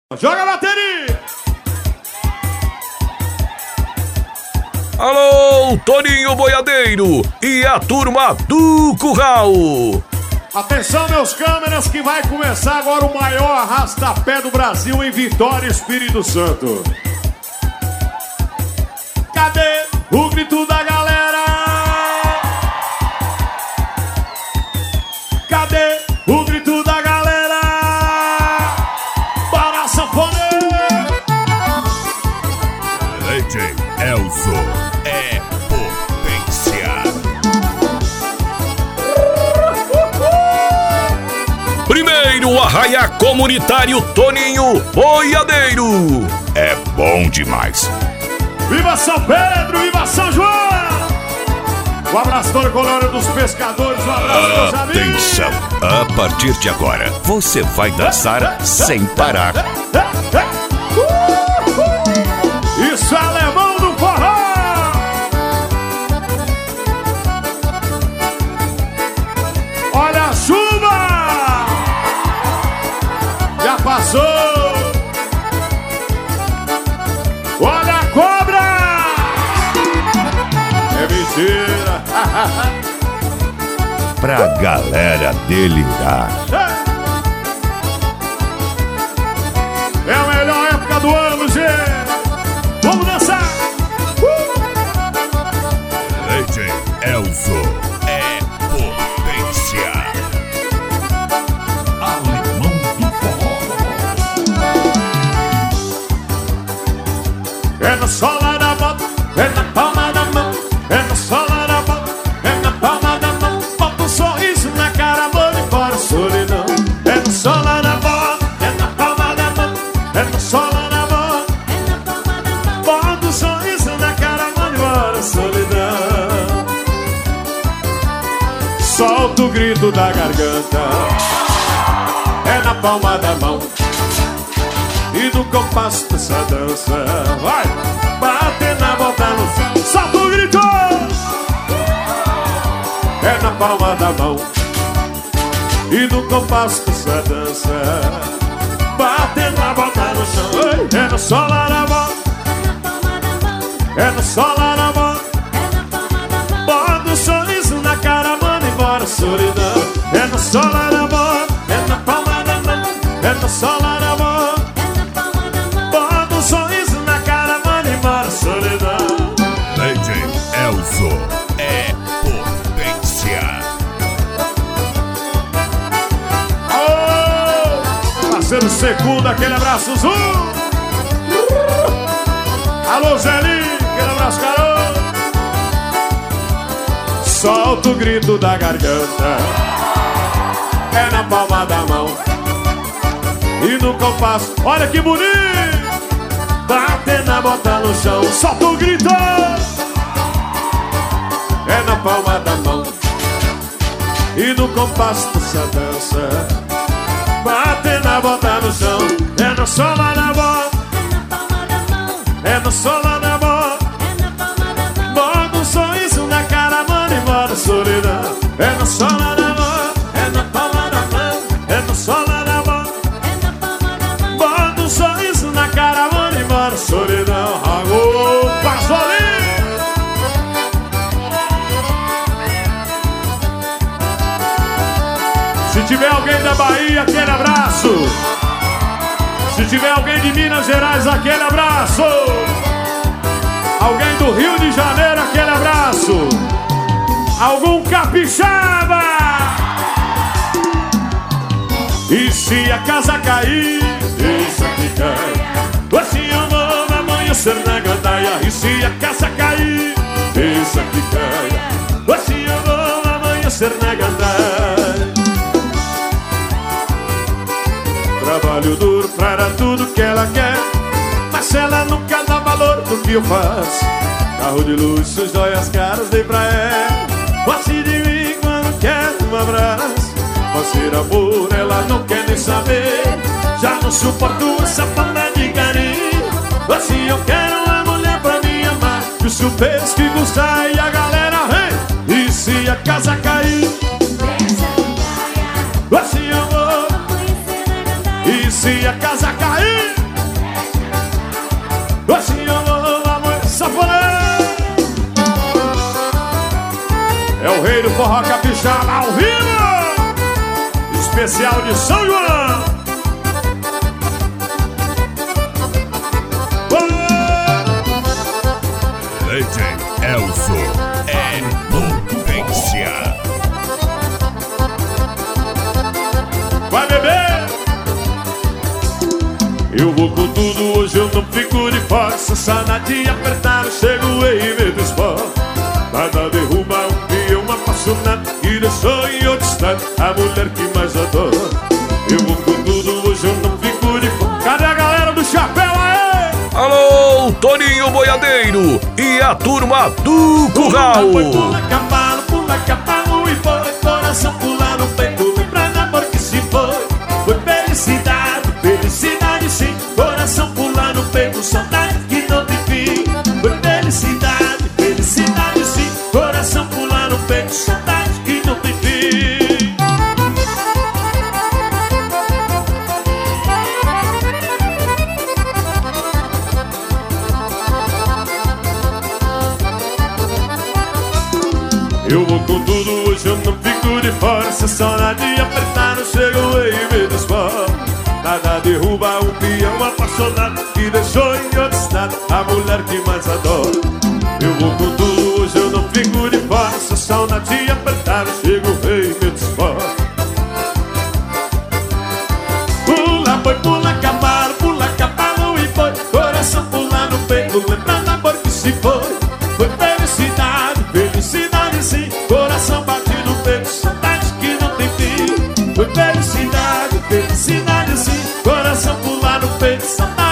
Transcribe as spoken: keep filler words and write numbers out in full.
Joga a bateria! Alô, Toninho Boiadeiro e a turma do Curral. Atenção, meus câmeras, que vai começar agora o maior arrasta-pé do Brasil em Vitória, Espírito Santo. Cadê o grito da galera? Cadê o grito da galera? Para a sanfoneira! D J Elzo é potência. Primeiro, o arraia comunitário Toninho Boiadeiro. É bom demais. Viva São Pedro, viva São João! Um abraço todo com a hora dos pescadores, um abraço meus amigos. Atenção, a partir de agora, você vai dançar sem parar. Isso é alemão do forró! Olha a chuva! Já passou! Olha a cobra! É mentira! Pra galera delirar. É a melhor época do ano, gente! Vamos dançar! Uh! D J Elzo é potência. Alemão do forró. É na sola da bota, é na palma da mão, é na sola da bota, é na palma da mão. Bota um sorriso na cara, manda embora a solidão. É na sola da bota, é na palma da mão, é na sola da bota, é na palma da mão. Bota um sorriso na cara, manda embora a solidão. Solta o grito da garganta, é na palma da mão. E do compasso dessa dança, vai bater na volta no fim. Solta o grito! É na palma da mão. E do compasso dessa dança, bater na volta no chão. É no sola na mão, é no sola na mão. Bota um sorriso na cara, manda embora a solidão. É no sola na mão, é na palma da mão, é no sola na mão. D J Elzo é potência. Oh, parceiro segundo, aquele abraço azul. Alô, Zelinho, aquele abraço, garoto. Solta o grito da garganta, é na palma da mão. E no compasso, olha que bonito. Bater na bota no chão, solta o grito. É na palma da mão. E no compasso dessa dança, bater na bota no chão. É no sola na bota, é no sola na bota. Bota um sorriso na cara, manda embora a solidão. É no sola na bota, é na palma da mão. É no sola na bota, bota um sorriso na cara, manda embora a solidão. Agô, Pasolinho! Se tiver alguém da Bahia, aquele abraço. Se tiver alguém de Minas Gerais, aquele abraço. Alguém do Rio de Janeiro, aquele abraço. Algum capixaba. E se a casa cair, deixa que cai. Assim eu vou amanhecer na gandaia. E se a casa cair, deixa que caia. Assim eu vou amanhecer na gandaia. Trabalho duro pra ela tudo que ela quer, mas ela nunca dá valor do que eu faço. Carro de luxo, joias caras, dei pra ela. Goste de mim quando quer um abraço. Fazer amor, ela não quer nem saber. Já não suporto essa falta de carinho. Assim eu quero uma mulher pra me amar. Que os chupeiros que gostar e a galera vem. E se a casa cair, assim eu vou. E se a casa cair, É o rei do forró capixaba ao vivo, especial de São João. Legend Elso é potência. Vai beber! Eu vou com tudo, hoje eu não fico de força. Só na de apertar, eu chego e me desfoco. Nada derruba um peão apaixonado que deixou em outro estado a mulher que mais adoro. Eu vou com tudo, hoje eu não fico de força. Cadê a galera do chapéu aí? Alô, Toninho Boiadeiro e a turma do Curral. Pula, pula, cavalo, pula, cavalo e foi. Coração pula no peito, lembrando amor que se foi. Foi felicidade, felicidade sim. Coração pula no peito, saudade que não tem fim. Foi felicidade, felicidade sim. Coração pula no peito, saudade que não tem fim. Eu vou com tudo, hoje eu não fico de força. Só na de apertar, eu chego e me desfoco. Nada derruba um peão apaixonado que deixou em outro estado a mulher que mais adoro. Eu vou com tudo, hoje eu não fico de força. Só na de apertar, eu chego e me desfoco. Pula, boi, pula, cavalo, pula, cavalo e boi. Coração pula no peito, lembrando amor que se foi. Foi felicidade, felicidade sim. Coração bate no peito, saudade que não tem fim. Foi felicidade, felicidade sim. Coração pula no peito, saudade